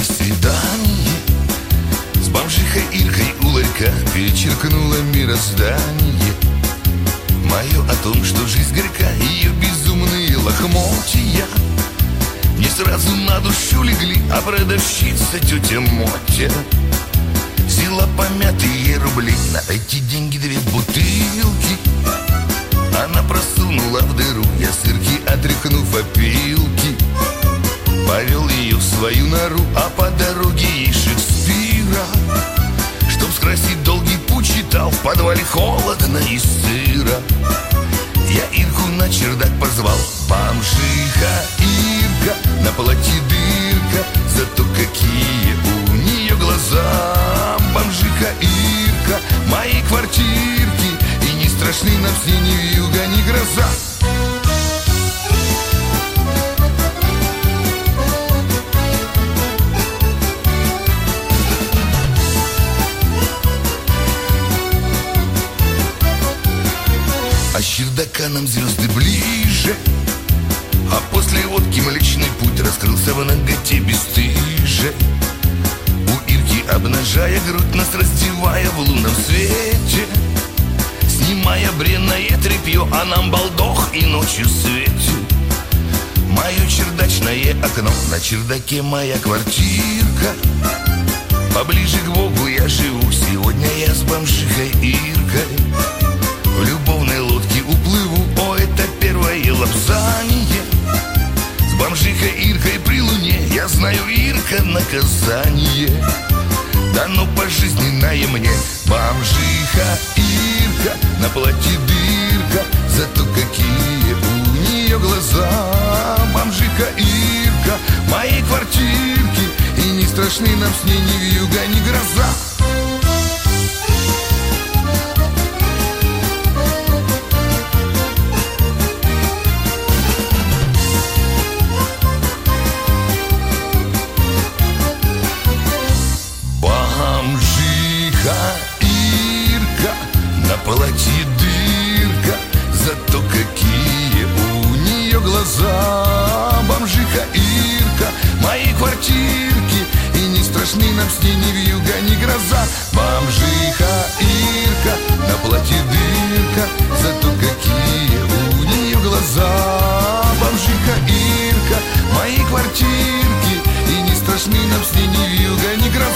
свидание с бомжихой Иркой у ларька перечеркнуло мироздание мое о том, что жизнь горька, ее безумные лохмотья не сразу на душу легли, а продавщица тетя Мотя взяла помятые рубли, на эти деньги 2 бутылки она просунула в дыру. Я с Ирки, отряхнув опилки, повел ее в свою нору, а по дороге ей Шекспира, чтоб скрасить долгий путь, читал. В подвале холодно и сыро. Я Ирку на чердак позвал. Бомжиха Ирка, на платье дырка, зато какие у нее глаза. Бомжиха Ирка, моей квартирки, и не страшны нам с ней ни вьюга, ни гроза. А с чердака нам звезды ближе, а после водки Млечный Путь раскрылся в наготе бесстыже. У Ирки, обнажая грудь, нас раздевая в лунном свете, снимая бренное тряпье, а нам балдох и ночью светит. Мое чердачное окно, на чердаке моя квартирка, поближе к Богу я живу. Сегодня я с бомжихой Иркой в любовной лодке уплыву. О, это первое лапзание с бомжихой Иркой при луне. Я знаю, Ирка, наказание дано пожизненное мне. Бомжиха Ирка, на платье дырка, зато какие у нее глаза. Бомжиха Ирка, моей квартирки, и не страшны нам с ней ни вьюга, ни гроза. Ирка, на платье дырка, зато какие у нее глаза. Бомжиха Ирка, моей квартирки, и не страшны нам с ней ни вьюга, ни гроза. Бомжиха Ирка, на платье дырка, зато какие у нее глаза. Бомжиха Ирка, моей квартирки, и не страшны нам с ней ни вьюга, ни гроза.